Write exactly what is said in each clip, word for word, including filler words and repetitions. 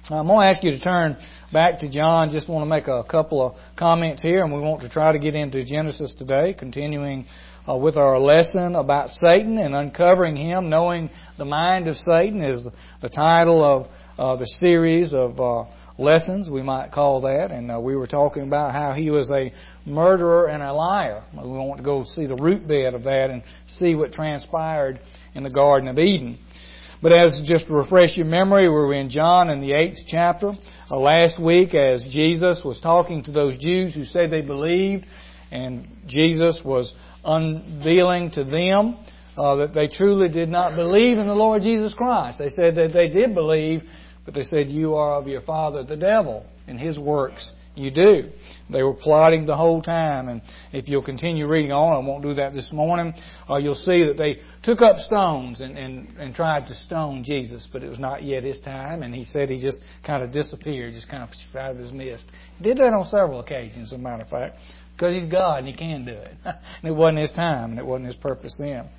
I'm going to ask you to turn back to John. Just want to make a couple of comments here, and we want to try to get into Genesis today, continuing uh, with our lesson about Satan and uncovering him. Knowing the mind of Satan is the title of uh, the series of uh, lessons, we might call that. And uh, we were talking about how he was a murderer and a liar. We want to go see the root bed of that and see what transpired in the Garden of Eden. But as just to refresh your memory, we were in John in the eighth chapter. Uh, last week, as Jesus was talking to those Jews who said they believed, and Jesus was unveiling to them uh, that they truly did not believe in the Lord Jesus Christ. They said that they did believe, but they said, "You are of your father the devil, and his works you do." They were plotting the whole time, and if you'll continue reading on, I won't do that this morning, uh, you'll see that they took up stones and, and, and tried to stone Jesus, but it was not yet his time, and he said he just kind of disappeared, just kind of out of his midst. He did that on several occasions, as a matter of fact, because he's God and he can do it. And it wasn't his time, and it wasn't his purpose then.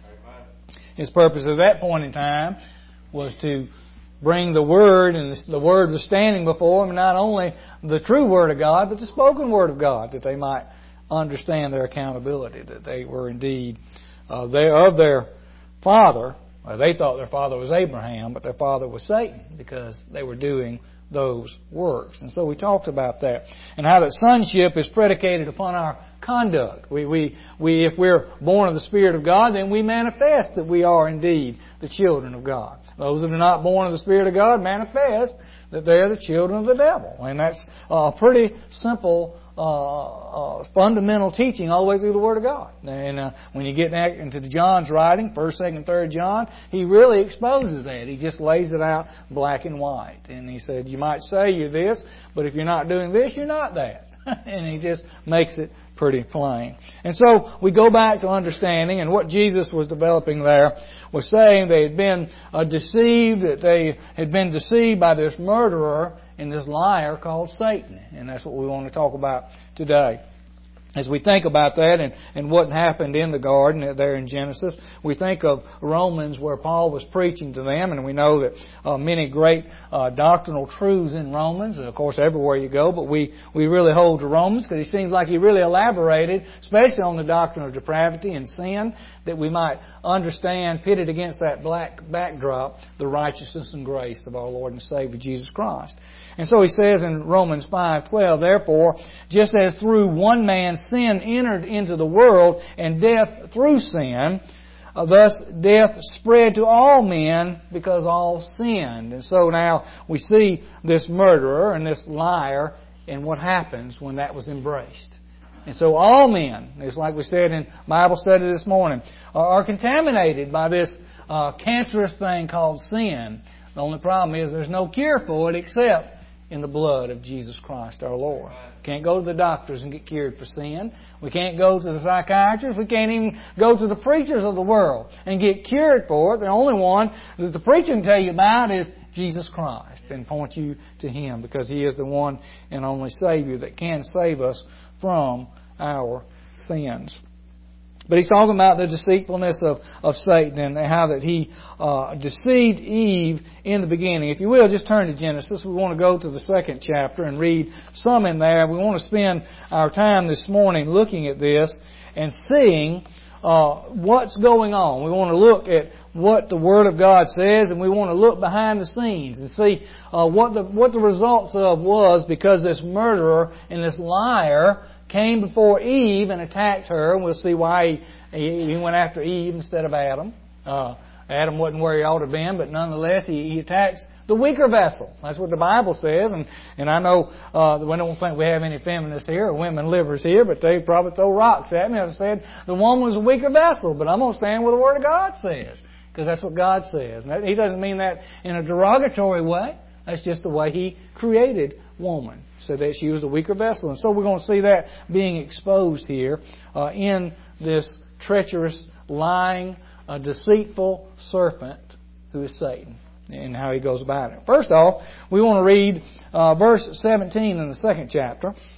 His purpose at that point in time was to bring the Word, and the Word was standing before them, not only the true Word of God, but the spoken Word of God, that they might understand their accountability, that they were indeed uh, they of their father. Or they thought their father was Abraham, but their father was Satan, because they were doing those works. And so we talked about that, and how that sonship is predicated upon our conduct. We, we, we, if we're born of the Spirit of God, then we manifest that we are indeed the children of God. Those that are not born of the Spirit of God manifest that they're the children of the devil. And that's a pretty simple, uh, uh, fundamental teaching all the way through the Word of God. And uh, when you get into John's writing, first, second, third John, he really exposes that. He just lays it out black and white. And he said, you might say you're this, but if you're not doing this, you're not that. And he just makes it pretty plain. And so we go back to understanding, and what Jesus was developing there was saying they had been uh, deceived, that they had been deceived by this murderer and this liar called Satan. And that's what we want to talk about today. As we think about that and, and what happened in the garden there in Genesis, we think of Romans, where Paul was preaching to them, and we know that uh, many great uh, doctrinal truths in Romans, and of course everywhere you go, but we, we really hold to Romans because he seems like he really elaborated, especially on the doctrine of depravity and sin, that we might understand, pitted against that black backdrop, the righteousness and grace of our Lord and Savior Jesus Christ. And so he says in Romans five twelve, therefore, just as through one man sin entered into the world, and death through sin, uh, thus death spread to all men because all sinned. And so now we see this murderer and this liar and what happens when that was embraced. And so all men, it's like we said in Bible study this morning, are, are contaminated by this uh, cancerous thing called sin. The only problem is there's no cure for it except in the blood of Jesus Christ our Lord. Can't go to the doctors and get cured for sin. We can't go to the psychiatrists. We can't even go to the preachers of the world and get cured for it. The only one that the preacher can tell you about is Jesus Christ and point you to Him, because He is the one and only Savior that can save us from our sins. But he's talking about the deceitfulness of, of Satan and how that he uh, deceived Eve in the beginning. If you will, just turn to Genesis. We want to go to the second chapter and read some in there. We want to spend our time this morning looking at this and seeing uh, what's going on. We want to look at what the Word of God says, and we want to look behind the scenes and see uh, what the what the results of was, because this murderer and this liar came before Eve and attacked her, and we'll see why he, he went after Eve instead of Adam. Uh, Adam wasn't where he ought to have been, but nonetheless he, he attacks the weaker vessel. That's what the Bible says, and, and I know uh, we don't think we have any feminists here or women livers here, but they probably throw rocks at me. I said the woman was a weaker vessel, but I'm going to stand where the Word of God says, because that's what God says. And that, He doesn't mean that in a derogatory way. That's just the way He created woman, so that she was the weaker vessel. And so we're going to see that being exposed here uh, in this treacherous, lying, uh, deceitful serpent who is Satan, and how he goes about it. First off, we want to read uh, verse seventeen in the second chapter.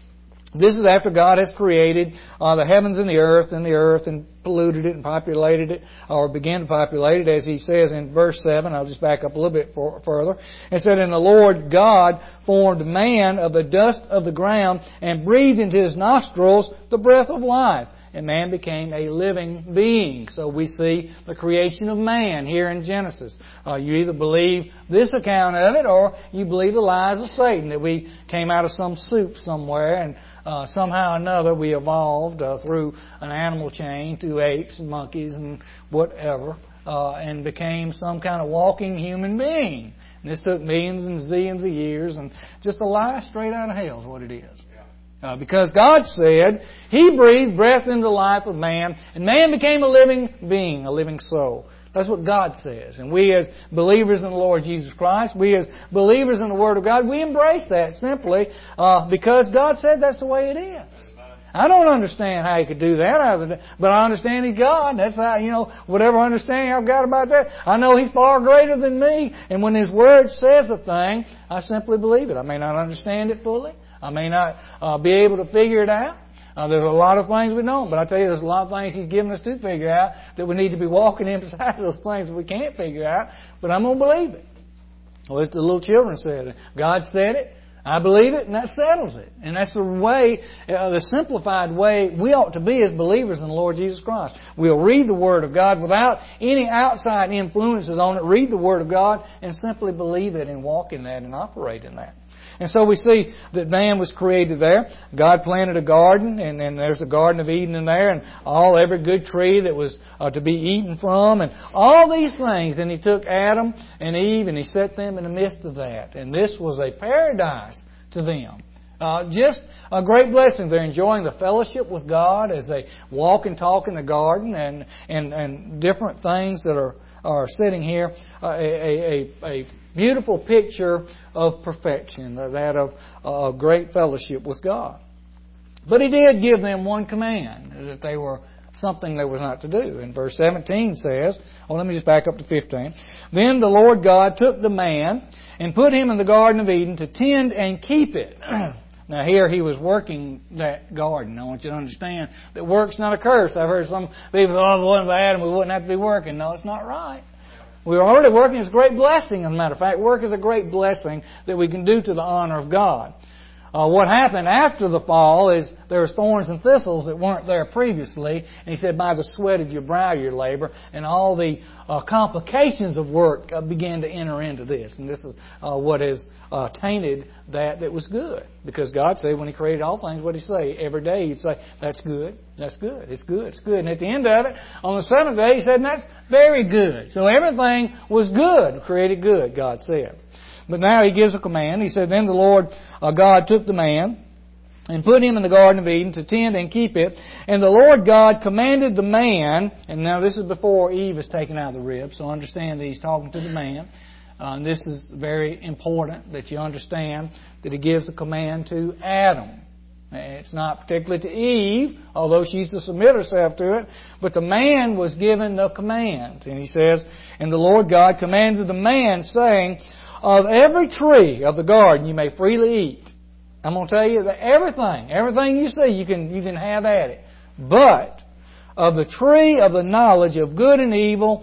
This is after God has created uh, the heavens and the earth and the earth and polluted it and populated it, or began to populate it, as He says in verse seven. I'll just back up a little bit for, further. It said, "And the Lord God formed man of the dust of the ground and breathed into his nostrils the breath of life. And man became a living being." So we see the creation of man here in Genesis. Uh, you either believe this account of it, or you believe the lies of Satan, that we came out of some soup somewhere and uh, somehow or another we evolved uh, through an animal chain to apes and monkeys and whatever, uh, and became some kind of walking human being. And this took millions and zillions of years, and just a lie straight out of hell is what it is. Uh, because God said He breathed breath into the life of man, and man became a living being, a living soul. That's what God says. And we as believers in the Lord Jesus Christ, we as believers in the Word of God, we embrace that simply uh, because God said that's the way it is. I don't understand how He could do that, but I understand He's God. That's how, you know, whatever understanding I've got about that, I know He's far greater than me. And when His Word says a thing, I simply believe it. I may not understand it fully. I may not uh, be able to figure it out. Uh, there's a lot of things we don't, but I tell you, there's a lot of things He's given us to figure out that we need to be walking in beside those things that we can't figure out. But I'm going to believe it. Well, as the little children said, God said it, I believe it, and that settles it. And that's the way, uh, the simplified way we ought to be as believers in the Lord Jesus Christ. We'll read the Word of God without any outside influences on it. Read the Word of God and simply believe it and walk in that and operate in that. And so we see that man was created there. God planted a garden, and, and there's the Garden of Eden in there, and all every good tree that was uh, to be eaten from, and all these things. And He took Adam and Eve, and He set them in the midst of that. And this was a paradise to them. Uh, just a great blessing. They're enjoying the fellowship with God as they walk and talk in the garden, and and, and different things that are are sitting here. Uh, a, a, a beautiful picture of perfection, that of uh, great fellowship with God. But He did give them one command, that they were something they was not to do. And verse seventeen says, oh, let me just back up to fifteen. "Then the Lord God took the man and put him in the Garden of Eden to tend and keep it." Now here He was working that garden. I want you to understand that work's not a curse. I've heard some people say, oh, if it wasn't for Adam, we wouldn't have to be working. No, it's not right. We're already working. It's a great blessing, as a matter of fact. Work is a great blessing that we can do to the honor of God. Uh, what happened after the fall is there was thorns and thistles that weren't there previously. And He said, by the sweat of your brow your labor. And all the uh, complications of work uh, began to enter into this. And this is uh, what has uh, tainted that that was good. Because God said when He created all things, what Did He say? Every day He'd say, that's good, that's good, it's good, it's good. And at the end of it, on the seventh day, He said, that's very good. So everything was good, created good, God said. But now He gives a command. He said, then the Lord uh, God took the man and put him in the Garden of Eden to tend and keep it. And the Lord God commanded the man, and now this is before Eve is taken out of the rib, so understand that He's talking to the man. Uh, and this is very important that you understand that He gives a command to Adam. It's not particularly to Eve, although she's to submit herself to it, but the man was given the command. And He says, and the Lord God commanded the man, saying, of every tree of the garden you may freely eat. I'm going to tell you that everything, everything you see, you can you can have at it. But of the tree of the knowledge of good and evil,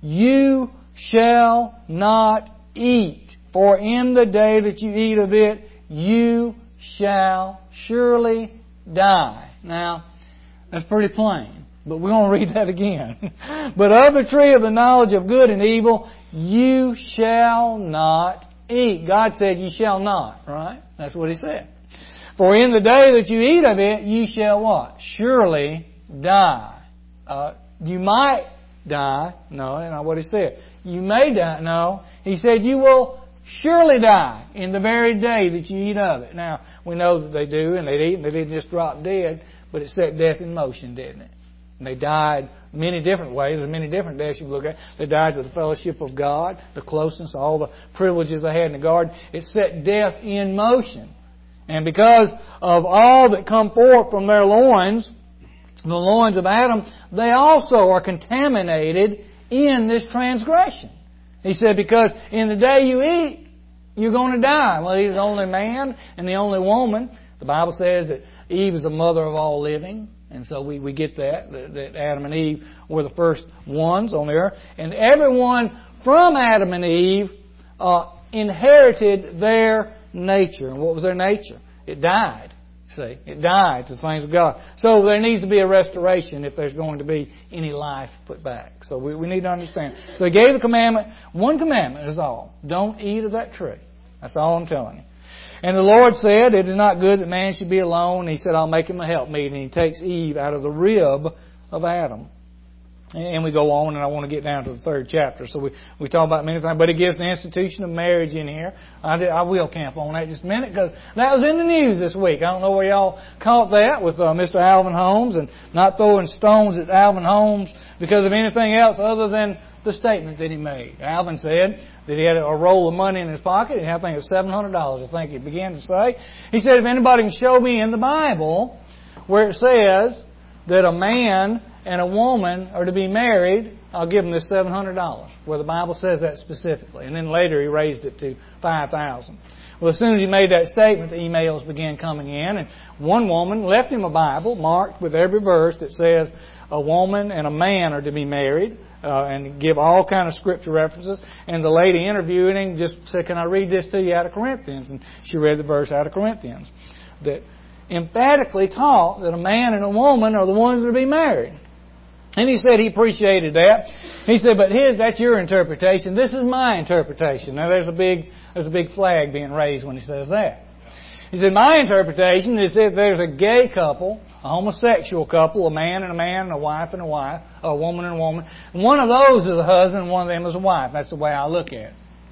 you shall not eat. For in the day that you eat of it, you shall surely die. Now, that's pretty plain, but we're going to read that again. But of the tree of the knowledge of good and evil, you shall not eat. God said you shall not, right? That's what He said. For in the day that you eat of it, you shall what? Surely die. Uh, you might die. No, that's not what He said. You may die. No. He said you will surely die in the very day that you eat of it. Now, we know that they do, and they eat, and they didn't just drop dead, but it set death in motion, didn't it? And they died many different ways. There's many different deaths you look at. They died to the fellowship of God, the closeness, all the privileges they had in the garden. It set death in motion. And because of all that come forth from their loins, the loins of Adam, they also are contaminated in this transgression. He said, because in the day you eat, you're going to die. Well, He's the only man and the only woman The Bible says that Eve is the mother of all living. And so we, we get that, that, that Adam and Eve were the first ones on the earth. And everyone from Adam and Eve uh, inherited their nature. And what was their nature? It died. See, it died to the things of God. So there needs to be a restoration if there's going to be any life put back. So we, we need to understand. So He gave the commandment. One commandment is all. Don't eat of that tree. That's all I'm telling you. And the Lord said, it is not good that man should be alone. He said, I'll make him a helpmeet. And He takes Eve out of the rib of Adam. And we go on, and I want to get down to the third chapter. So we, we talk about many things, but it gives the institution of marriage in here. I, did, I will camp on that just a minute, because that was in the news this week. I don't know where y'all caught that with uh, Mister Alvin Holmes, and not throwing stones at Alvin Holmes because of anything else other than the statement that he made. Alvin said that he had a roll of money in his pocket, and I think it was seven hundred dollars, I think he began to say. He said, if anybody can show me in the Bible where it says that a man and a woman are to be married, I'll give them this seven hundred dollars, where the Bible says that specifically. And then later he raised it to five thousand dollars. Well, as soon as he made that statement, the emails began coming in, and one woman left him a Bible marked with every verse that says a woman and a man are to be married, uh, and give all kind of scripture references. And the lady interviewing him just said, can I read this to you out of Corinthians? And she read the verse out of Corinthians that emphatically taught that a man and a woman are the ones that are to be married. And he said he appreciated that. He said, but his, that's your interpretation. This is my interpretation. Now there's a big, there's a big flag being raised when he says that. He said, my interpretation is that there's a gay couple, a homosexual couple, a man and a man, and a wife and a wife, a woman and a woman. And one of those is a husband, and one of them is a wife. That's the way I look at it.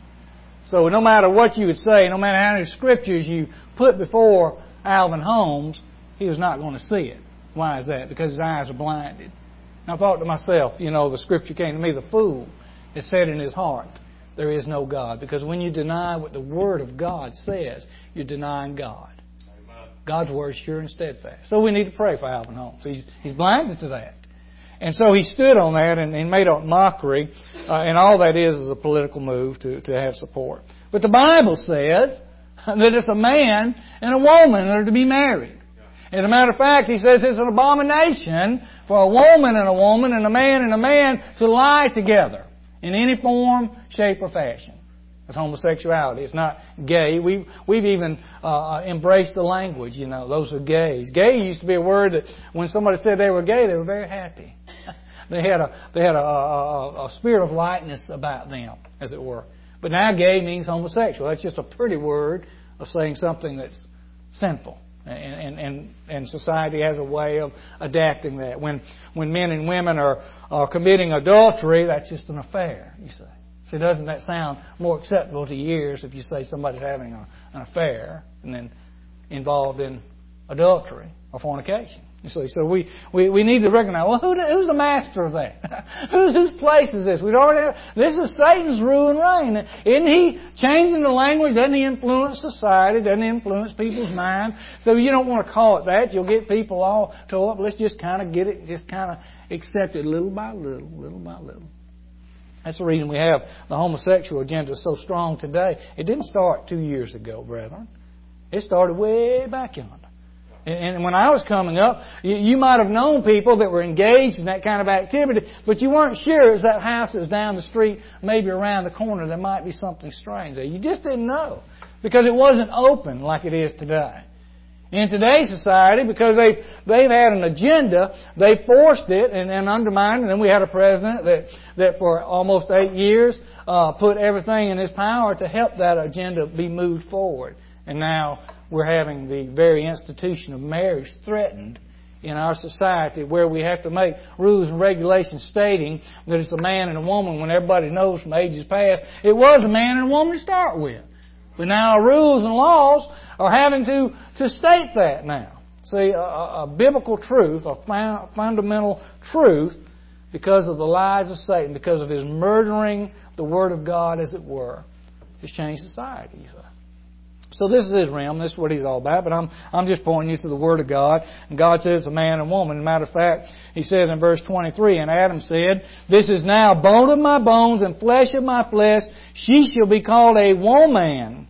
So no matter what you would say, no matter how many scriptures you put before Alvin Holmes, he was not going to see it. Why is that? Because his eyes are blinded. And I thought to myself, you know, the scripture came to me, the fool has said in his heart, there is no God. Because when you deny what the Word of God says, you're denying God. Amen. God's Word is sure and steadfast. So we need to pray for Alvin Holmes. He's, he's blinded to that. And so he stood on that and, and made a mockery. Uh, and all that is is a political move to, to have support. But the Bible says that it's a man and a woman that are to be married. As a matter of fact, he says it's an abomination for a woman and a woman and a man and a man to lie together in any form, shape, or fashion. That's homosexuality. It's not gay. We've, we've even uh, embraced the language, you know, those are gays. Gay used to be a word that when somebody said they were gay, they were very happy. they had a they had a, a, a spirit of lightness about them, as it were. But now gay means homosexual. That's just a pretty word of saying something that's sinful. And, and and society has a way of adapting that. When when men and women are, are committing adultery, that's just an affair, you say. See, doesn't that sound more acceptable to your ears if you say somebody's having a, an affair and then involved in adultery or fornication? You see, so we, we, we need to recognize, well, who, who's the master of that? whose, whose place is this? We've already have, this is Satan's rule and reign. Isn't he changing the language? Doesn't he influence society? Doesn't he influence people's minds? So you don't want to call it that. You'll get people all told up. Let's just kind of get it, just kind of accept it little by little, little by little. That's the reason we have the homosexual agenda so strong today. It didn't start two years ago, brethren. It started way back yonder. And when I was coming up, you might have known people that were engaged in that kind of activity, but you weren't sure it was that house that was down the street, maybe around the corner, there might be something strange there. You just didn't know because it wasn't open like it is today. In today's society, because they've, they've had an agenda, they forced it and, and undermined it. And then we had a president that, that for almost eight years uh, put everything in his power to help that agenda be moved forward. And now we're having the very institution of marriage threatened in our society, where we have to make rules and regulations stating that it's a man and a woman when everybody knows from ages past it was a man and a woman to start with. But now our rules and laws are having to, to state that now. See, a, a biblical truth, a fun, fundamental truth, because of the lies of Satan, because of his murdering the Word of God, as it were, has changed society, you say. So this is his realm. This is what he's all about. But I'm I'm just pointing you to the Word of God. And God says a man and woman. As a matter of fact, he says in verse twenty-three, and Adam said, this is now bone of my bones and flesh of my flesh. She shall be called a woman,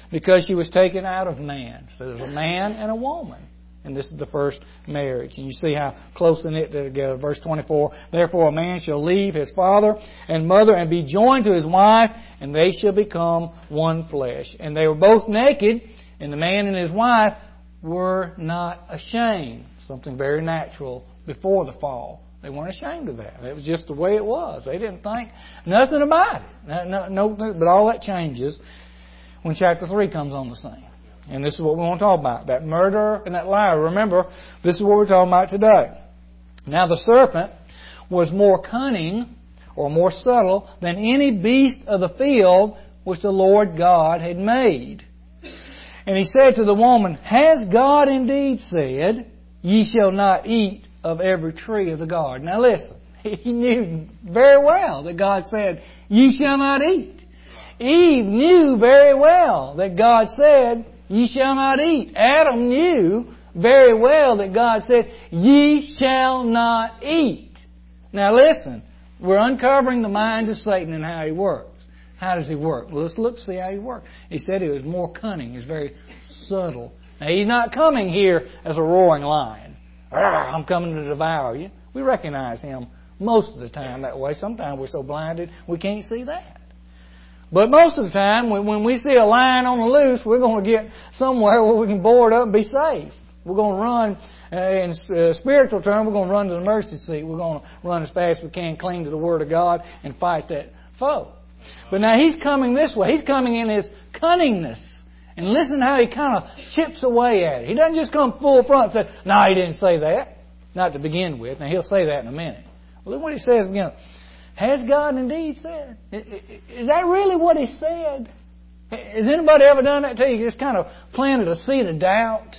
because she was taken out of man. So there's a man and a woman. And this is the first marriage. And you see how close they knit together. Verse twenty-four, therefore a man shall leave his father and mother and be joined to his wife, and they shall become one flesh. And they were both naked, and the man and his wife were not ashamed. Something very natural before the fall. They weren't ashamed of that. It was just the way it was. They didn't think nothing about it. No, no, but all that changes when chapter three comes on the scene. And this is what we want to talk about. That murderer and that liar. Remember, this is what we're talking about today. Now the serpent was more cunning or more subtle than any beast of the field which the Lord God had made. And he said to the woman, has God indeed said, ye shall not eat of every tree of the garden? Now listen, he knew very well that God said, ye shall not eat. Eve knew very well that God said, ye shall not eat. Adam knew very well that God said, ye shall not eat. Now listen, we're uncovering the mind of Satan and how he works. How does he work? Well, let's look see how he works. He said he was more cunning. He's very subtle. Now he's not coming here as a roaring lion. I'm coming to devour you. We recognize him most of the time that way. Sometimes we're so blinded we can't see that. But most of the time, when, when we see a lion on the loose, we're going to get somewhere where we can board up and be safe. We're going to run, uh, in uh, spiritual terms, we're going to run to the mercy seat. We're going to run as fast as we can, cling to the Word of God, and fight that foe. But now he's coming this way. He's coming in his cunningness. And listen how he kind of chips away at it. He doesn't just come full front and say, no, he didn't say that. Not to begin with. Now, he'll say that in a minute. Well, look what he says again. Has God indeed said? Is that really what he said? Has anybody ever done that to you? Just kind of planted a seed of doubt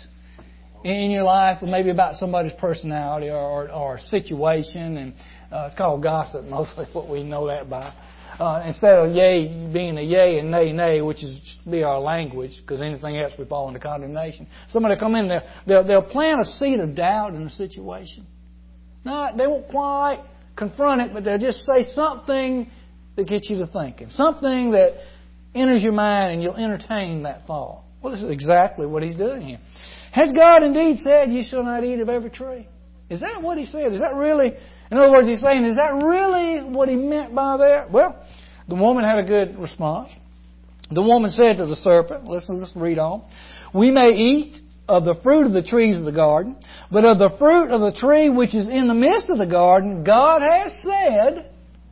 in your life, maybe about somebody's personality or, or, or situation, and uh, it's called gossip, mostly what we know that by. Uh, instead of yea being a yea and nay, nay, which is be our language, because anything else we fall into condemnation. Somebody come in there, they'll, they'll plant a seed of doubt in a situation. Not, they won't quite confront it, but they'll just say something that gets you to thinking. Something that enters your mind and you'll entertain that thought. Well, this is exactly what he's doing here. Has God indeed said, you shall not eat of every tree? Is that what he said? Is that really, in other words, he's saying, is that really what he meant by that? Well, the woman had a good response. The woman said to the serpent, listen, let's read on. We may eat of the fruit of the trees of the garden, but of the fruit of the tree which is in the midst of the garden, God has said,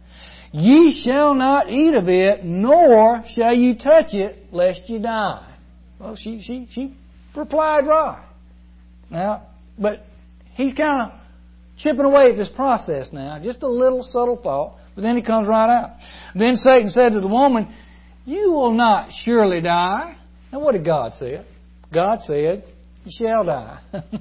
ye shall not eat of it, nor shall you touch it, lest you die. Well, she, she, she replied right. Now, but he's kind of chipping away at this process now. Just a little subtle thought, but then he comes right out. Then Satan said to the woman, you will not surely die. Now what did God say? God said, you shall die.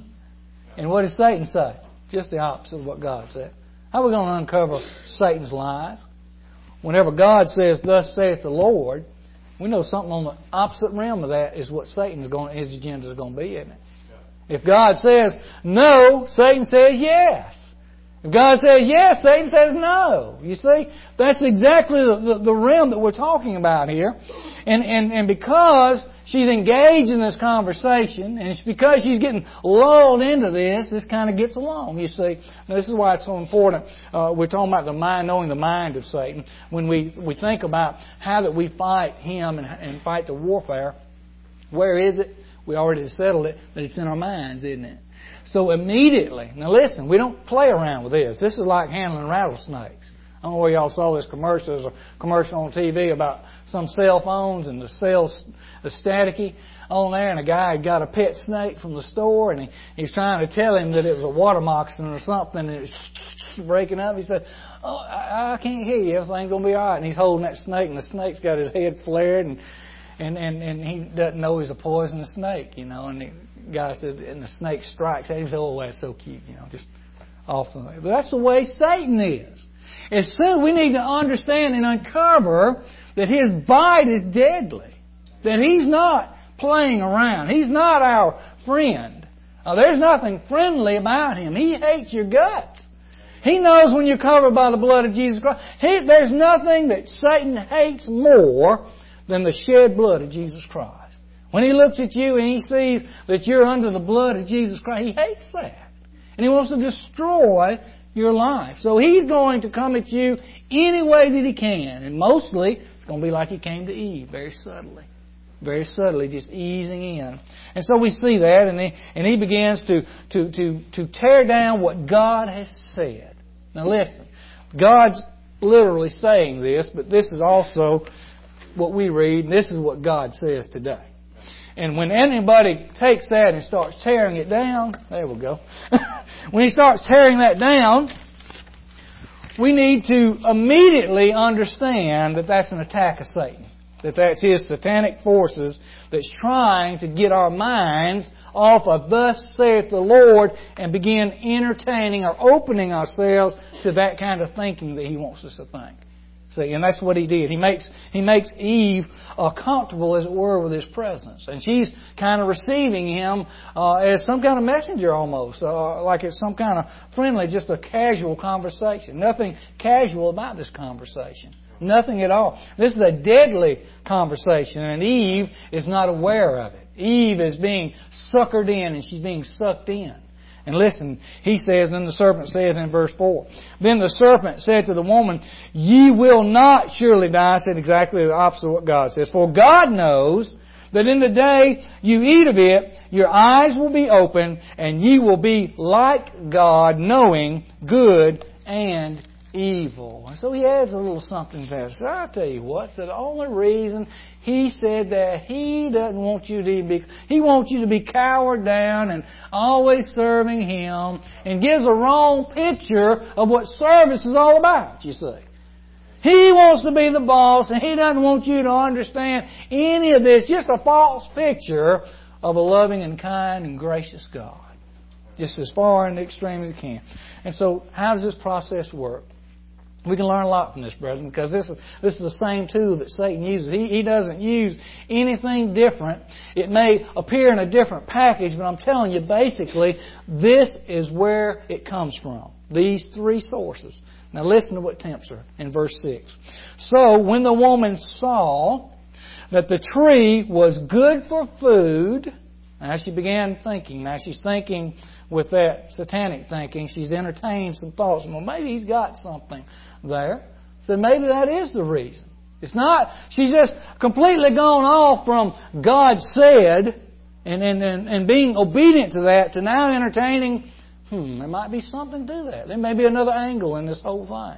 And what did Satan say? Just the opposite of what God said. How are we going to uncover Satan's lies? Whenever God says, thus saith the Lord, we know something on the opposite realm of that is what Satan's going, his agenda is going to be, isn't it? If God says no, Satan says yes. If God says yes, Satan says no. You see, that's exactly the, the, the realm that we're talking about here. And, and, and because she's engaged in this conversation, and it's because she's getting lulled into this, this kind of gets along, you see. Now, this is why it's so important. Uh, we're talking about the mind, knowing the mind of Satan. When we, we think about how that we fight him and, and fight the warfare, where is it? We already settled it, that it's in our minds, isn't it? So immediately, now listen, we don't play around with this. This is like handling rattlesnakes. I don't know where y'all saw this commercial. There's a commercial on T V about some cell phones and the cell's staticky on there, and a guy had got a pet snake from the store, and he, he's trying to tell him that it was a water moccasin or something, and it's breaking up. He said, oh, I, I can't hear you. Everything's going to be all right. And he's holding that snake, and the snake's got his head flared, and And, and, and he doesn't know he's a poisonous snake, you know. And the guy said, and the snake strikes at him. He said, oh, that's so cute, you know, just off the way. But that's the way Satan is. As soon we need to understand and uncover that his bite is deadly. That he's not playing around. He's not our friend. Uh, there's nothing friendly about him. He hates your guts. He knows when you're covered by the blood of Jesus Christ. He, there's nothing that Satan hates more than the shed blood of Jesus Christ. When He looks at you and He sees that you're under the blood of Jesus Christ, He hates that. And He wants to destroy your life. So He's going to come at you any way that He can. And mostly, it's going to be like He came to Eve, very subtly. Very subtly, just easing in. And so we see that, and He, and he begins to, to, to, to tear down what God has said. Now listen, God's literally saying this, but this is also what we read, and this is what God says today. And when anybody takes that and starts tearing it down, there we go. When he starts tearing that down, we need to immediately understand that that's an attack of Satan. That that's his satanic forces that's trying to get our minds off of thus saith the Lord and begin entertaining or opening ourselves to that kind of thinking that he wants us to think. See, and that's what he did. He makes he makes Eve uh, comfortable, as it were, with his presence. And she's kind of receiving him uh, as some kind of messenger almost, uh, like it's some kind of friendly, just a casual conversation. Nothing casual about this conversation. Nothing at all. This is a deadly conversation, and Eve is not aware of it. Eve is being suckered in, and she's being sucked in. And listen, he says, then the serpent says in verse four, then the serpent said to the woman, ye will not surely die. I said exactly the opposite of what God says. For God knows that in the day you eat of it, your eyes will be open, and ye will be like God, knowing good and evil. And so he adds a little something there. So I'll tell you what, so the only reason he said that he doesn't want you to be, he wants you to be cowered down and always serving him, and gives a wrong picture of what service is all about, you see. He wants to be the boss, and he doesn't want you to understand any of this. Just a false picture of a loving and kind and gracious God. Just as far in the extreme as he can. And so, how does this process work? We can learn a lot from this, brethren, because this is, this is the same tool that Satan uses. He, he doesn't use anything different. It may appear in a different package, but I'm telling you, basically, this is where it comes from. These three sources. Now listen to what tempts her in verse six. So, when the woman saw that the tree was good for food, now she began thinking. Now she's thinking with that satanic thinking. She's entertaining some thoughts. Well, maybe he's got something there. So maybe that is the reason. It's not, she's just completely gone off from God said and, and, and, and being obedient to that to now entertaining, hmm, there might be something to that. There may be another angle in this whole thing.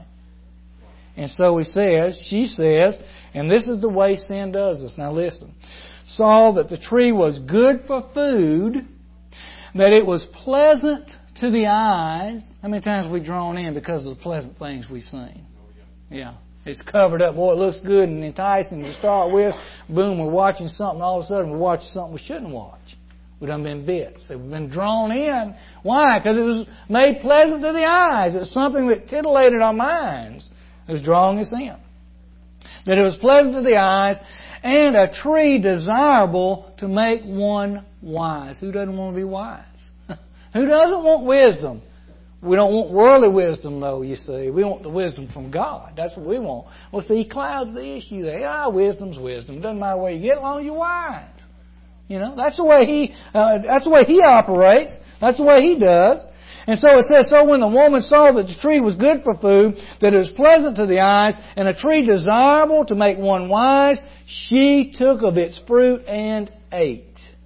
And so he says, she says, and this is the way sin does this. Now listen. Saw that the tree was good for food, that it was pleasant to the eyes. How many times have we drawn in because of the pleasant things we've seen? Yeah. It's covered up. Boy, it looks good and enticing to start with. Boom, we're watching something. All of a sudden, we're watching something we shouldn't watch. We've done been bit. So we've been drawn in. Why? Because it was made pleasant to the eyes. It was something that titillated our minds. It was drawing us in. That it was pleasant to the eyes, and a tree desirable to make one wise. Who doesn't want to be wise? Who doesn't want wisdom? We don't want worldly wisdom, though, you see. We want the wisdom from God. That's what we want. Well, see, he clouds the issue there. Ah, wisdom's wisdom. Doesn't matter where you get, as long as you're wise. You know, that's the way he, uh, that's the way he operates. That's the way he does. And so it says, so when the woman saw that the tree was good for food, that it was pleasant to the eyes, and a tree desirable to make one wise, she took of its fruit and ate.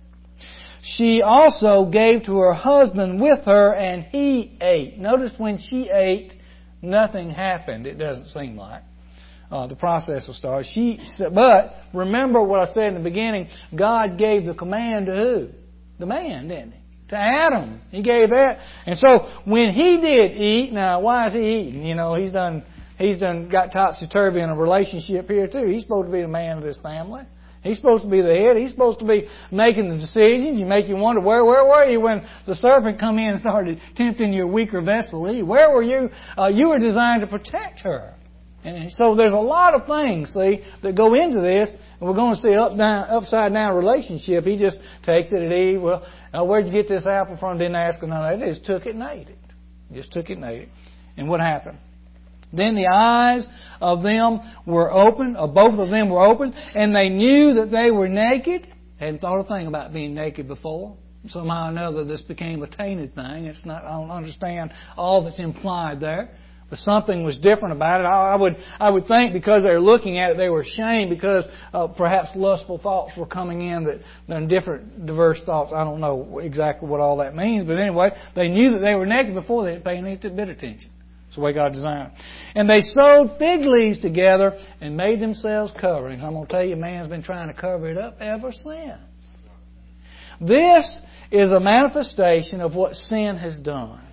She also gave to her husband with her, and he ate. Notice when she ate, nothing happened, it doesn't seem like. Uh, the process will start. She, but remember what I said in the beginning, God gave the command to who? The man, didn't he? To Adam. He gave that. And so when he did eat, now why is he eating? You know, he's done he's done got topsy-turvy in a relationship here too. He's supposed to be the man of this family. He's supposed to be the head. He's supposed to be making the decisions. You make you wonder, where where were you when the serpent come in and started tempting your weaker vessel Eve? Where were you? Uh, you were designed to protect her. And so there's a lot of things, see, that go into this. And we're going to see up down, upside down relationship. He just takes it and Eve. Well, uh, where'd you get this apple from? Didn't ask her none of that. He just took it and ate it. Just took it and ate it. And what happened? Then the eyes of them were open, of both of them were open, and they knew that they were naked, Hadn't thought a thing about being naked before. Somehow or another, this became a tainted thing. It's not. I don't understand all that's implied there, but something was different about it. I, I would, I would think because they were looking at it, they were ashamed because uh, perhaps lustful thoughts were coming in, that then different, diverse thoughts. I don't know exactly what all that means, but anyway, they knew that they were naked before they didn't pay any bit of attention. It's the way God designed it. And they sewed fig leaves together and made themselves coverings. I'm going to tell you, man's been trying to cover it up ever since. This is a manifestation of what sin has done.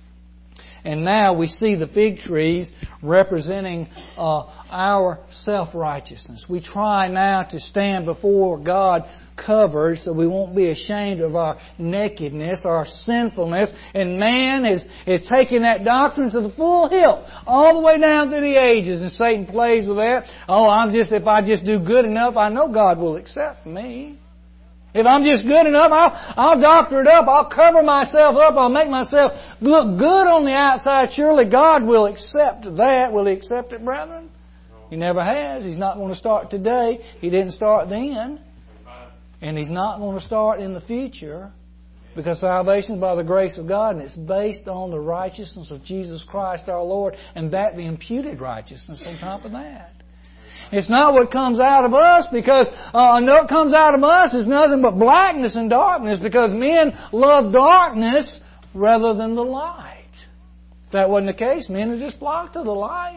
And now we see the fig trees representing uh, our self-righteousness. We try now to stand before God covered so we won't be ashamed of our nakedness, our sinfulness. And man is, is taking that doctrine to the full hilt, all the way down through the ages. And Satan plays with that. Oh, I'm just, if I just do good enough, I know God will accept me. If I'm just good enough, I'll, I'll doctor it up. I'll cover myself up. I'll make myself look good on the outside. Surely God will accept that. Will He accept it, brethren? He never has. He's not going to start today. He didn't start then. And He's not going to start in the future. Because salvation is by the grace of God, and it's based on the righteousness of Jesus Christ our Lord, and that the imputed righteousness on top of that. It's not what comes out of us, because uh, what comes out of us is nothing but blackness and darkness, because men love darkness rather than the light. If that wasn't the case, men would just flock to the light.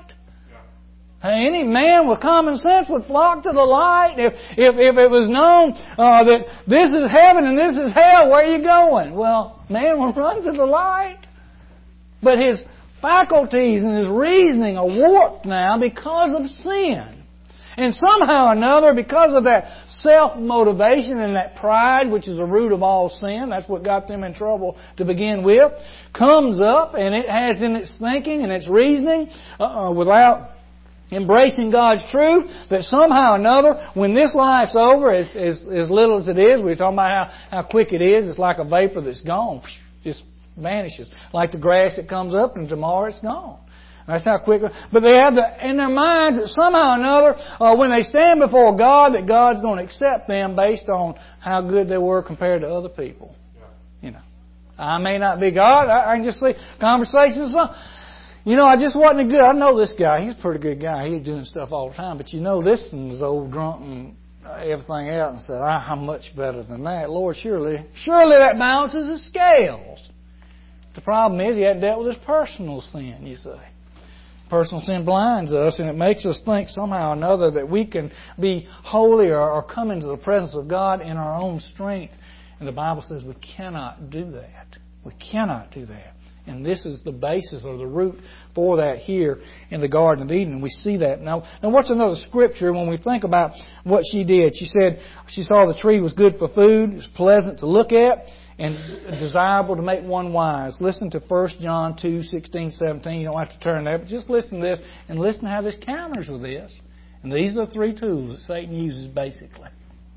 Hey, any man with common sense would flock to the light. If if, if it was known uh, that this is heaven and this is hell, where are you going? Well, man will run to the light. But his faculties and his reasoning are warped now because of sin. And somehow or another, because of that self-motivation and that pride, which is the root of all sin, that's what got them in trouble to begin with, comes up, and it has in its thinking and its reasoning, uh, without embracing God's truth, that somehow or another, when this life's over, as, as, as little as it is, we're talking about how, how quick it is, it's like a vapor that's gone, just vanishes. Like the grass that comes up, and tomorrow it's gone. That's how quick. But they have the, in their minds that somehow or another, uh, when they stand before God, that God's going to accept them based on how good they were compared to other people. Yeah. You know, I may not be God. I, I can just see conversations. You know, I just wasn't a good. I know this guy. He's a pretty good guy. He's doing stuff all the time. But you know, this one's old drunk and everything else. And said, I'm much better than that. Lord, surely, surely that balances the scales. The problem is he hadn't dealt with his personal sin. You see. Personal sin blinds us, and it makes us think somehow or another that we can be holy or, or come into the presence of God in our own strength. And the Bible says we cannot do that. We cannot do that. And this is the basis or the root for that here in the Garden of Eden. We see that. Now, now what's another scripture when we think about what she did? She said she saw the tree was good for food, it was pleasant to look at, and desirable to make one wise. Listen to First John two, sixteen, seventeen. You don't have to turn there, but just listen to this and listen to how this counters with this. And these are the three tools that Satan uses basically.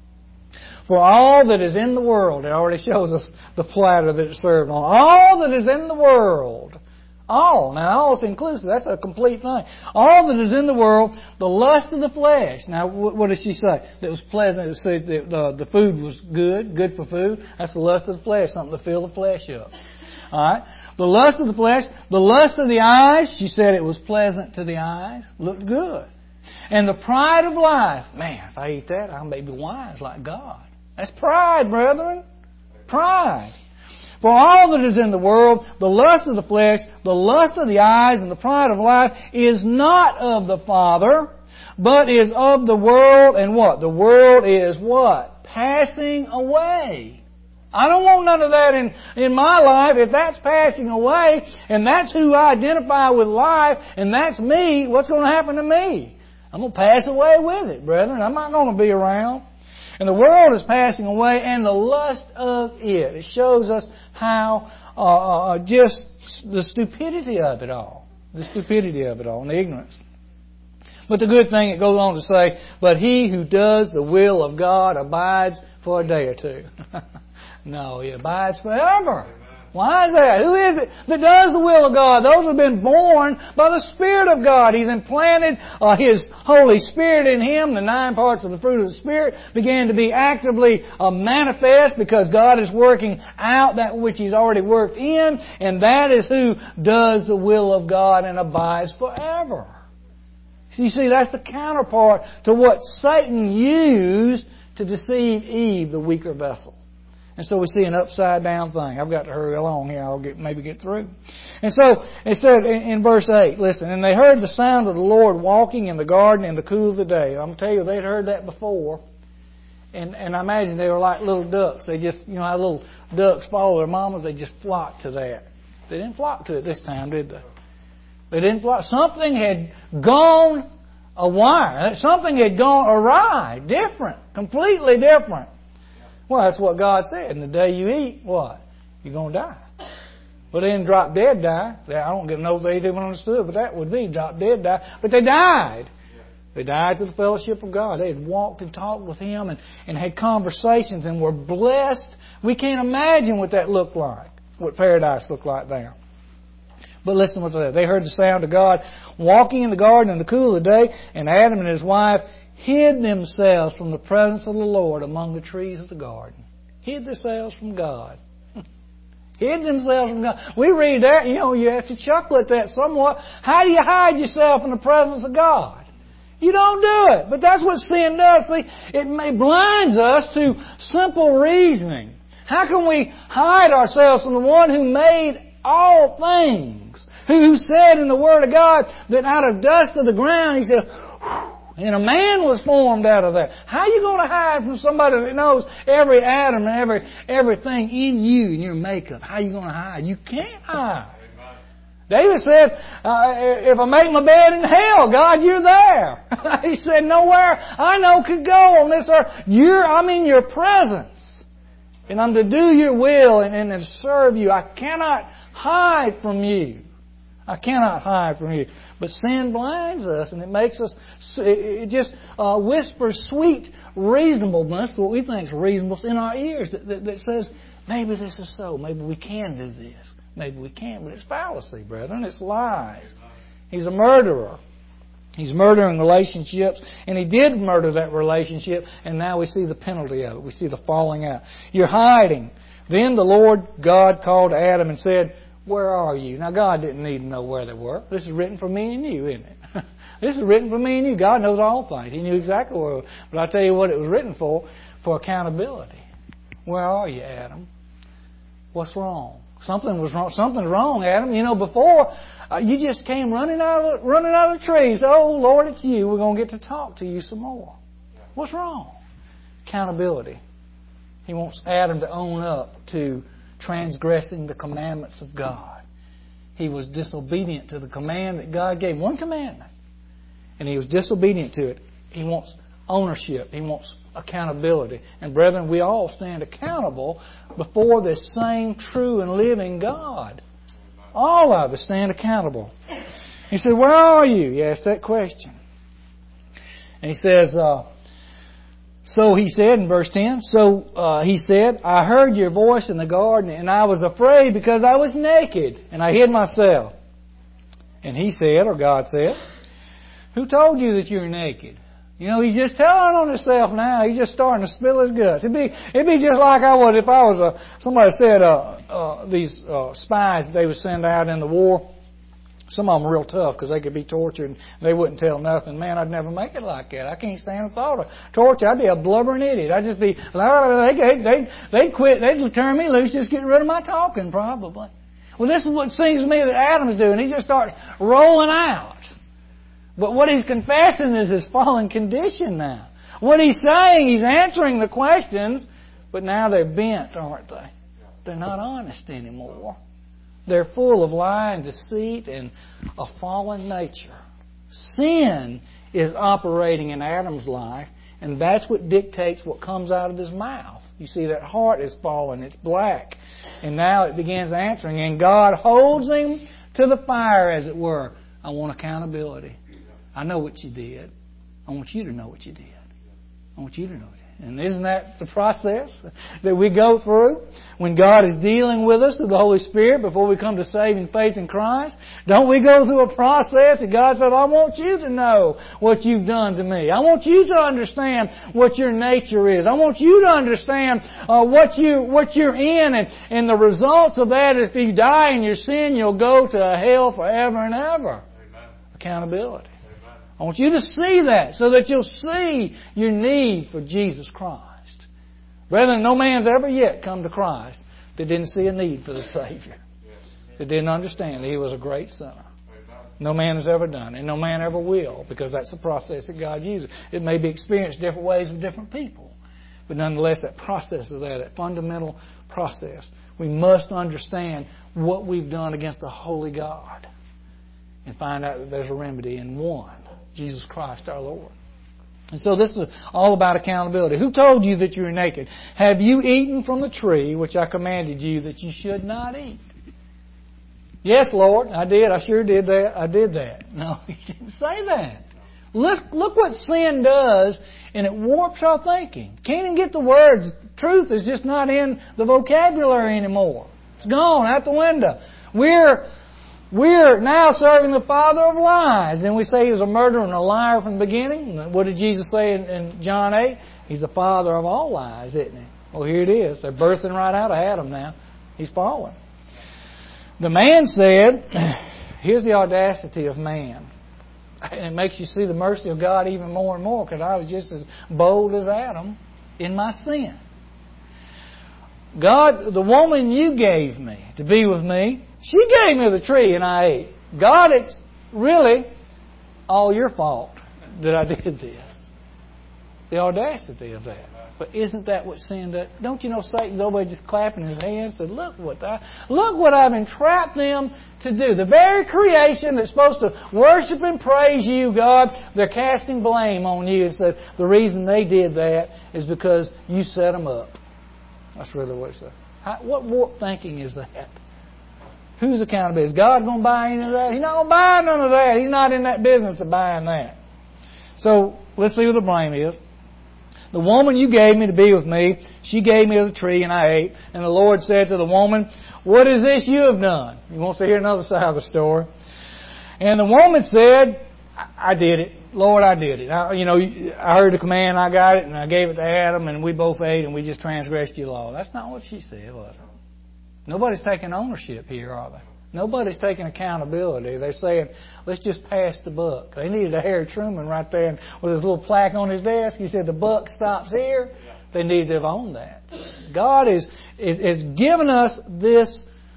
For all that is in the world, it already shows us the platter that it's served on. All that is in the world. All. Now, all is inclusive. That's a complete thing. All that is in the world, the lust of the flesh. Now, what does she say? That was pleasant. It said that the, the food was good, good for food. That's the lust of the flesh, something to fill the flesh up. All right? The lust of the flesh, the lust of the eyes. She said it was pleasant to the eyes. Looked good. And the pride of life. Man, if I eat that, I may be wise like God. That's pride, brethren. Pride. For all that is in the world, the lust of the flesh, the lust of the eyes, and the pride of life is not of the Father, but is of the world. And what? The world is what? Passing away. I don't want none of that in, in my life. If that's passing away, and that's who I identify with life, and that's me, what's going to happen to me? I'm going to pass away with it, brethren. I'm not going to be around. And the world is passing away, and the lust of it. It shows us how uh, uh, just the stupidity of it all. The stupidity of it all, and the ignorance. But the good thing, it goes on to say, but he who does the will of God abides for a day or two. No, he abides forever. Why is that? Who is it that does the will of God? Those who have been born by the Spirit of God. He's implanted uh, His Holy Spirit in him. The nine parts of the fruit of the Spirit began to be actively uh, manifest because God is working out that which He's already worked in, and that is who does the will of God and abides forever. You see, that's the counterpart to what Satan used to deceive Eve, the weaker vessel. And so we see an upside down thing. I've got to hurry along here. I'll get, maybe get through. And so it said in, in verse eight, listen, and they heard the sound of the Lord walking in the garden in the cool of the day. I'm going to tell you, they'd heard that before. And, and I imagine they were like little ducks. They just, you know how little ducks follow their mamas? They just flocked to that. They didn't flock to it this time, did they? They didn't flock. Something had gone awry. Something had gone awry. Different. Completely different. Well, that's what God said. And the day you eat, what? You're going to die. Well, they didn't drop dead die. I don't know if they even understood, but that would be drop dead die. But they died. They died to the fellowship of God. They had walked and talked with Him and, and had conversations and were blessed. We can't imagine what that looked like, what paradise looked like there. But listen to what they said. They heard the sound of God walking in the garden in the cool of the day, and Adam and his wife hid themselves from the presence of the Lord among the trees of the garden. Hid themselves from God. Hid themselves from God. We read that, you know, you have to chuckle at that somewhat. How do you hide yourself in the presence of God? You don't do it. But that's what sin does. See, it may blinds us to simple reasoning. How can we hide ourselves from the one who made all things? Who said in the Word of God that out of dust of the ground, He said, and a man was formed out of that. How are you going to hide from somebody that knows every atom and every everything in you and your makeup? How are you going to hide? You can't hide. David said, uh, if I make my bed in hell, God, you're there. He said, nowhere I know could go on this earth. You're, I'm in your presence. And I'm to do your will and, and to serve you. I cannot hide from you. I cannot hide from you. But sin blinds us, and it makes us, it just uh, whispers sweet reasonableness, what we think is reasonableness, in our ears that, that, that says, maybe this is so. Maybe we can do this. Maybe we can't. But it's fallacy, brethren. It's lies. He's a murderer. He's murdering relationships, and he did murder that relationship, and now we see the penalty of it. We see the falling out. You're hiding. Then the Lord God called Adam and said, where are you? Now, God didn't need to know where they were. This is written for me and you, isn't it? This is written for me and you. God knows all things. He knew exactly where we were. But I'll tell you what it was written for, for accountability. Where are you, Adam? What's wrong? Something was wrong. Something's wrong, Adam. You know, before, uh, you just came running out of the, running out of the trees. Oh, Lord, it's you. We're going to get to talk to you some more. What's wrong? Accountability. He wants Adam to own up to transgressing the commandments of God. He was disobedient to the command that God gave. One commandment. And he was disobedient to it. He wants ownership. He wants accountability. And brethren, we all stand accountable before this same true and living God. All of us stand accountable. He said, where are you? He asked that question. And he says, uh, so he said in verse ten, so uh, he said, I heard your voice in the garden, and I was afraid because I was naked, and I hid myself. And he said, or God said, who told you that you're naked? You know, he's just telling on himself now. He's just starting to spill his guts. It'd be, it'd be just like I would if I was a, somebody said uh, uh, these uh, spies they would send out in the war. Some of them were real tough because they could be tortured and they wouldn't tell nothing. Man, I'd never make it like that. I can't stand the thought of torture. I'd be a blubbering idiot. I'd just be, they'd, they'd, they'd quit. They'd turn me loose, just get rid of my talking probably. Well, this is what seems to me that Adam's doing. He just starts rolling out. But what he's confessing is his fallen condition now. What he's saying, he's answering the questions, but now they're bent, aren't they? They're not honest anymore. They're full of lie and deceit and a fallen nature. Sin is operating in Adam's life, and that's what dictates what comes out of his mouth. You see, that heart is fallen. It's black. And now it begins answering, and God holds him to the fire, as it were. I want accountability. I know what you did. I want you to know what you did. I want you to know what you did. And isn't that the process that we go through when God is dealing with us through the Holy Spirit before we come to saving faith in Christ? Don't we go through a process that God said, I want you to know what you've done to me. I want you to understand what your nature is. I want you to understand uh, what, you, what you're in. And, and the results of that is if you die in your sin, you'll go to hell forever and ever. Amen. Accountability. I want you to see that so that you'll see your need for Jesus Christ. Brethren, no man's ever yet come to Christ that didn't see a need for the Savior. That didn't understand that He was a great sinner. No man has ever done it, and no man ever will, because that's the process that God uses. It may be experienced different ways with different people. But nonetheless, that process is there, that fundamental process. We must understand what we've done against the holy God and find out that there's a remedy in one. Jesus Christ our Lord. And so this is all about accountability. Who told you that you were naked? Have you eaten from the tree which I commanded you that you should not eat? Yes, Lord, I did. I sure did that. I did that. No, He didn't say that. Look, look what sin does, and it warps our thinking. Can't even get the words. Truth is just not in the vocabulary anymore. It's gone out the window. We're We're now serving the father of lies. And we say he was a murderer and a liar from the beginning. What did Jesus say in, in John eight? He's the father of all lies, isn't he? Well, here it is. They're birthing right out of Adam now. He's fallen. The man said, here's the audacity of man. And it makes you see the mercy of God even more and more, because I was just as bold as Adam in my sin. God, the woman you gave me to be with me, she gave me the tree and I ate. God, it's really all your fault that I did this. The audacity of that. But isn't that what sin does? Don't you know Satan's always just clapping his hands and said, look what I, look what I've entrapped them to do. The very creation that's supposed to worship and praise you, God, they're casting blame on you. It's that the reason they did that is because you set them up. That's really what it says. How, what warped thinking is that? Whose accountability? Is God going to buy any of that? He's not going to buy none of that. He's not in that business of buying that. So, let's see what the blame is. The woman you gave me to be with me, she gave me of the tree and I ate. And the Lord said to the woman, what is this you have done? You want to hear another side of the story. And the woman said, I, I did it. Lord, I did it. I, you know, I heard the command, I got it, and I gave it to Adam, and we both ate, and we just transgressed your law. That's not what she said, was it? Nobody's taking ownership here, are they? Nobody's taking accountability. They're saying, let's just pass the buck. They needed a Harry Truman right there and with his little plaque on his desk. He said, the buck stops here. They needed to have owned that. God is, is, is giving us this,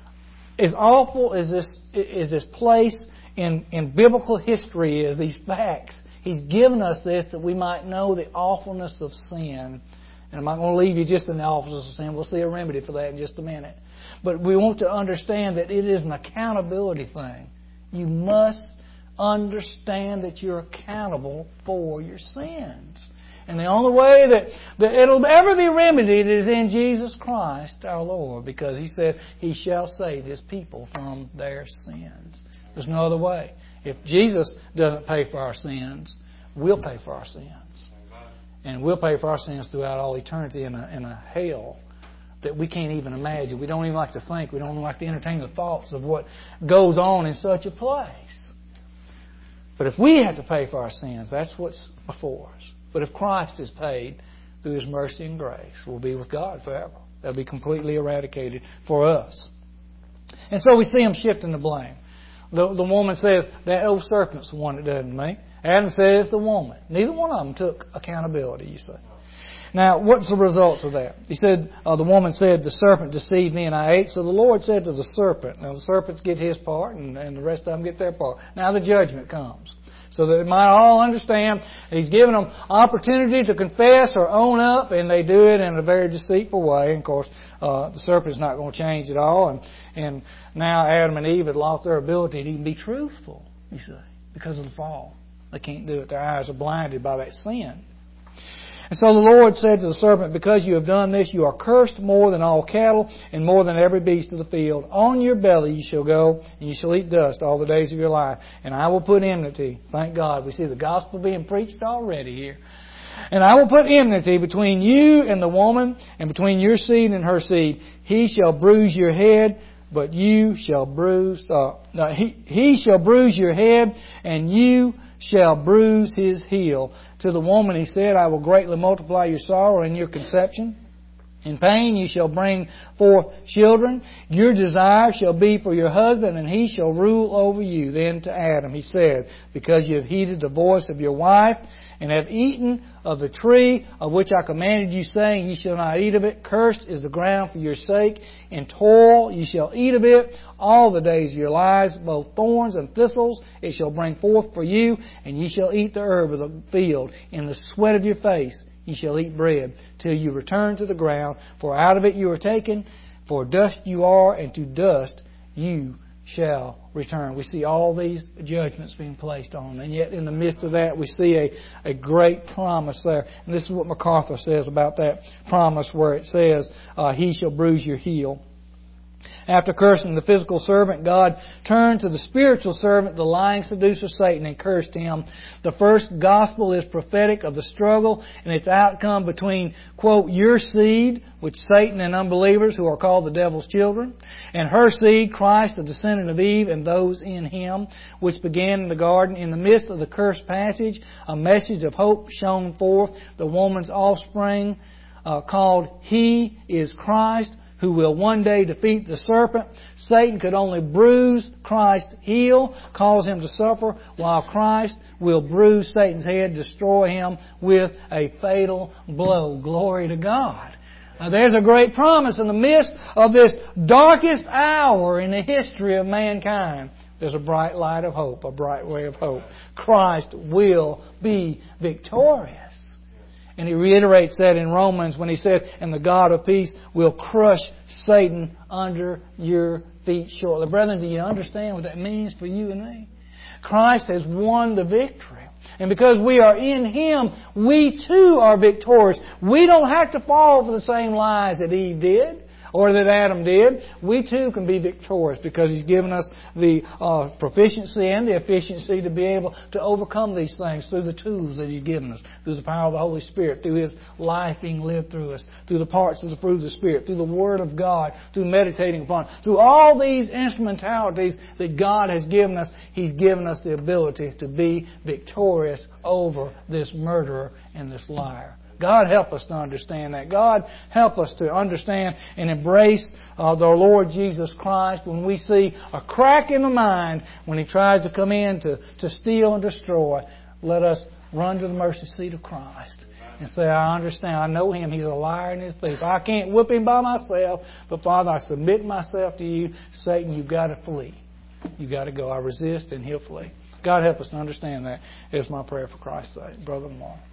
as awful as this, is this place in, in biblical history is, these facts. He's given us this that we might know the awfulness of sin. And I'm not going to leave you just in the awfulness of sin. We'll see a remedy for that in just a minute. But we want to understand that it is an accountability thing. You must understand that you're accountable for your sins. And the only way that, that it'll ever be remedied is in Jesus Christ our Lord, because He said He shall save His people from their sins. There's no other way. If Jesus doesn't pay for our sins, we'll pay for our sins. And we'll pay for our sins throughout all eternity in a, in a hell that we can't even imagine. We don't even like to think. We don't even like to entertain the thoughts of what goes on in such a place. But if we have to pay for our sins, that's what's before us. But if Christ is paid through His mercy and grace, we'll be with God forever. They'll be completely eradicated for us. And so we see Him shifting the blame. The, the woman says, that old serpent's the one that doesn't me. Adam says, the woman. Neither one of them took accountability, you say. Now, what's the results of that? He said, uh, the woman said, the serpent deceived me and I ate. So the Lord said to the serpent, now the serpents get his part and, and the rest of them get their part. Now the judgment comes. So that they might all understand He's given them opportunity to confess or own up, and they do it in a very deceitful way. And of course, uh, the serpent's not going to change at all. And, and now Adam and Eve had lost their ability to even be truthful, you see, because of the fall. They can't do it. Their eyes are blinded by that sin. And so the Lord said to the serpent, because you have done this, you are cursed more than all cattle and more than every beast of the field. On your belly you shall go, and you shall eat dust all the days of your life. And I will put enmity. Thank God. We see the gospel being preached already here. And I will put enmity between you and the woman, and between your seed and her seed. He shall bruise your head, but you shall bruise, uh, no, he, he shall bruise your head, and you shall bruise his heel. To the woman he said, I will greatly multiply your sorrow and your conception. In pain you shall bring forth children. Your desire shall be for your husband, and he shall rule over you. Then to Adam he said, because you have heeded the voice of your wife, and have eaten of the tree of which I commanded you, saying, ye shall not eat of it. Cursed is the ground for your sake. In toil you shall eat of it all the days of your lives. Both thorns and thistles it shall bring forth for you, and ye shall eat the herb of the field. In the sweat of your face ye shall eat bread, till you return to the ground. For out of it you are taken, for dust you are, and to dust you shall return. We see all these judgments being placed on, and yet in the midst of that we see a, a great promise there. And this is what MacArthur says about that promise, where it says, uh, he shall bruise your heel. After cursing the physical servant, God turned to the spiritual servant, the lying seducer Satan, and cursed him. The first gospel is prophetic of the struggle and its outcome between, quote, your seed, which Satan and unbelievers who are called the devil's children, and her seed, Christ, the descendant of Eve, and those in him, which began in the garden. In the midst of the cursed passage, a message of hope shone forth. The woman's offspring, uh, called He is Christ, who will one day defeat the serpent. Satan could only bruise Christ's heel, cause him to suffer, while Christ will bruise Satan's head, destroy him with a fatal blow. Glory to God. Now, there's a great promise in the midst of this darkest hour in the history of mankind. There's a bright light of hope, a bright way of hope. Christ will be victorious. And he reiterates that in Romans when he said, and the God of peace will crush Satan under your feet shortly. Brethren, do you understand what that means for you and me? Christ has won the victory. And because we are in Him, we too are victorious. We don't have to fall for the same lies that Eve did, or that Adam did. We too can be victorious because He's given us the uh, proficiency and the efficiency to be able to overcome these things through the tools that He's given us, through the power of the Holy Spirit, through His life being lived through us, through the parts of the fruit of the Spirit, through the Word of God, through meditating upon it. Through all these instrumentalities that God has given us, He's given us the ability to be victorious over this murderer and this liar. God help us to understand that. God help us to understand and embrace uh, the Lord Jesus Christ when we see a crack in the mind when He tries to come in to, to steal and destroy. Let us run to the mercy seat of Christ and say, I understand. I know Him. He's a liar and He's a thief. I can't whip Him by myself, but Father, I submit myself to You. Satan, You've got to flee. You've got to go. I resist and He'll flee. God help us to understand that. It's my prayer for Christ's sake. Brother-in-law.